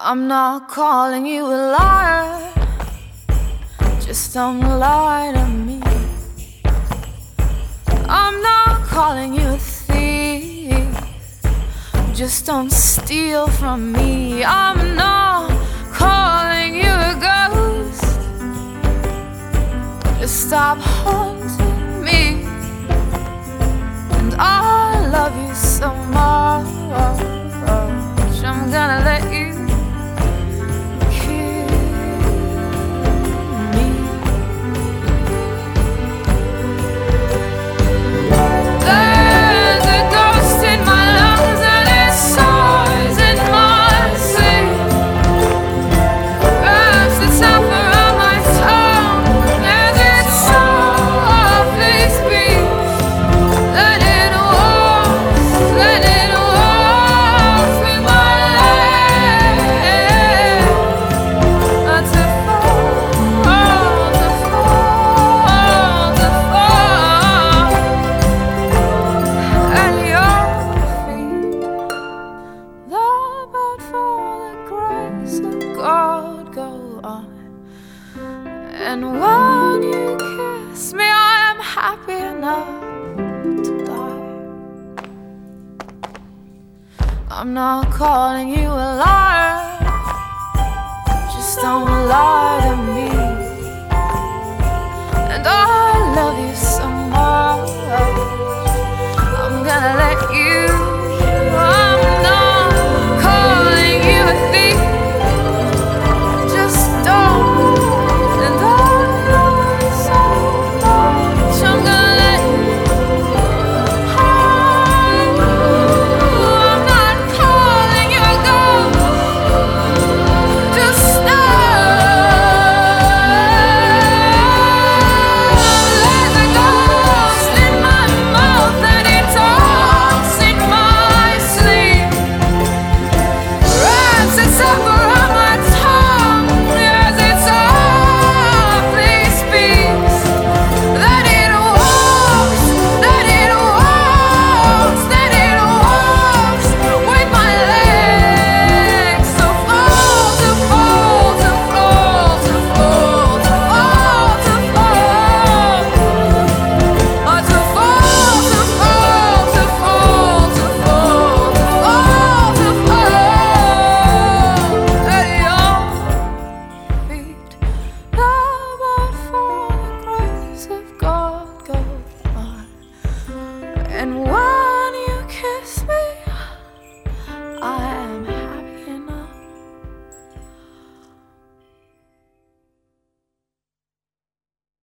I'm not calling you a liar, just don't lie to me. I'm not calling you a thief, just don't steal from me. I'm not calling you a ghost, just stop haunting me. And I love you so much, I'm gonna let you God go on. And when you kiss me, I am happy enough to die. I'm not calling you a liar, just don't lie.